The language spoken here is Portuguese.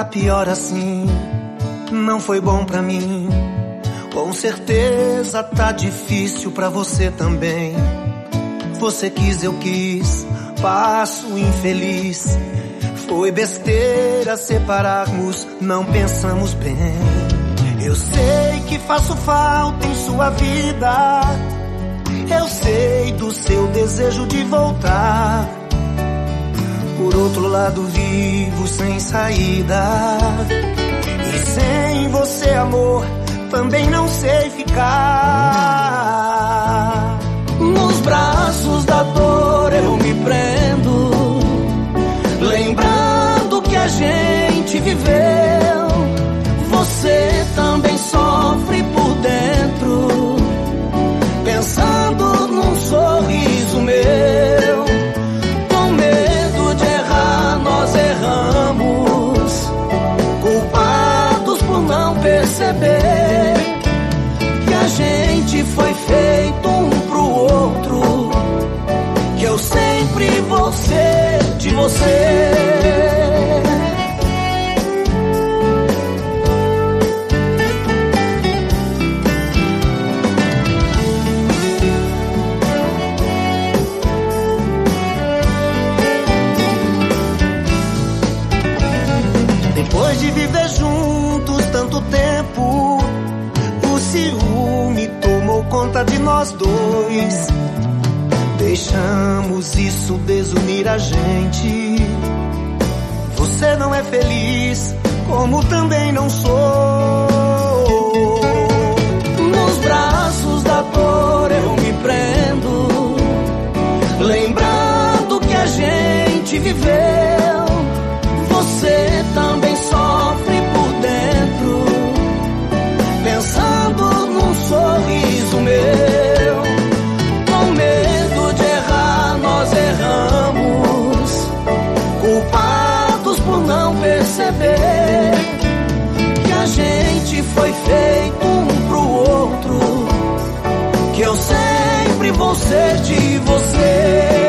pior assim, não foi bom pra mim. Com certeza tá difícil pra você também. Você quis, eu quis, passo infeliz. Foi besteira separarmos, não pensamos bem. Eu sei que faço falta em sua vida. Eu sei do seu desejo de voltar. Por outro lado vivo sem saída. E sem você, amor, também não sei ficar. Nos braços da dor eu me prendo, lembrando que a gente viveu. Você também sofre por dentro, pensando num sorriso meu. Com medo de errar, nós erramos, culpados por não perceber que a gente foi feito um pro outro, que eu sempre vou ser de você. Depois de viver juntos tanto tempo, o ciúme tomou conta de nós dois. Deixamos isso desunir a gente. Você não é feliz, como também não sou. Nos braços da dor eu me prendo, lembrando que a gente viveu. Você também sofre por dentro, pensando num sorriso meu. Com medo de errar, nós erramos, culpados por não perceber que a gente foi feito um pro outro, que eu sempre vou ser de você.